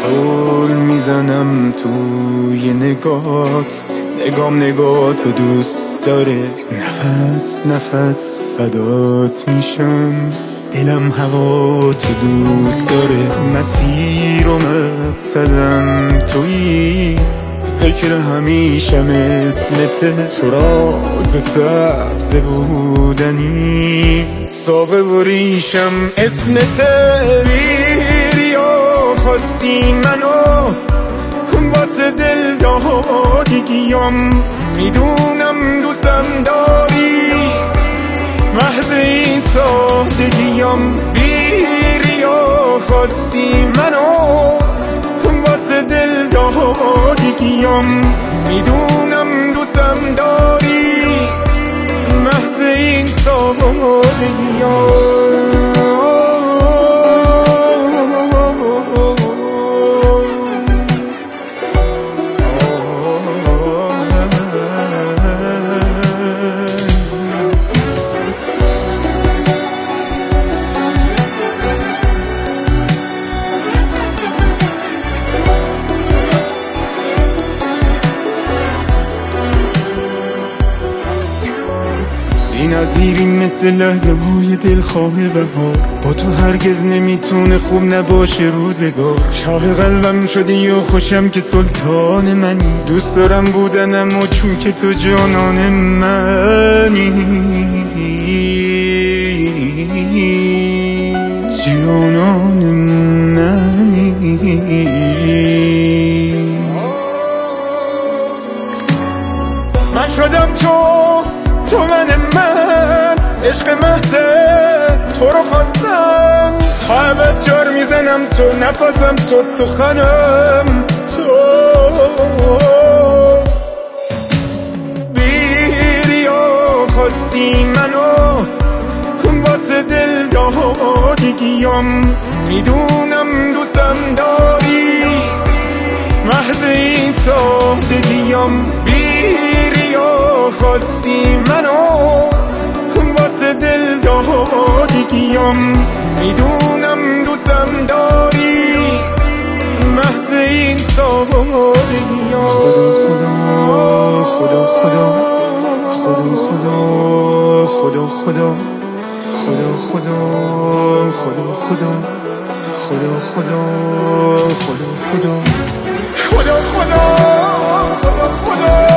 زل میزنم توی نگات، نگاتو دوست داره. نفس نفس فدات میشم، دلم هوا تو دوست داره. مسیر و مقصدم تویی، ذکر همیشم اسمت. تو راز سبز بودنی، ساقه و ریشم اسمت. بیریا خواستی منو واسه دل دادگیم، میدونم دوستم داری محض این سادگیم. بیریا خواستی منو واسه دل دادگیم، میدونم دوستم داری محض این سادگیم. بی نظیری مثل لحظه های دلخواه بهار، با تو هرگز نمیتونه خوب نباشه روزگار. شاه قلبم شدی و خوشم که سلطان منی، دوست دارم بودنم و چون که تو جانان منی. جانان منی. من شدم تو من عشق محض تو رو خواستم. تا ابد جار میزنم تو، نفسم تو، سخنم تو. بیریا خواستی منو واسه دل دادگیم، میدونم دوستم داری محض این سادگیم. بیریا خواستی منو واسه دل دادگیم، میدونم دوستم داری محض این سادگیم. خدا خدا خدا خدا خدا خدا خدا خدا خدا خدا خدا خدا خدا خدا خدا خدا خدا خدا خدا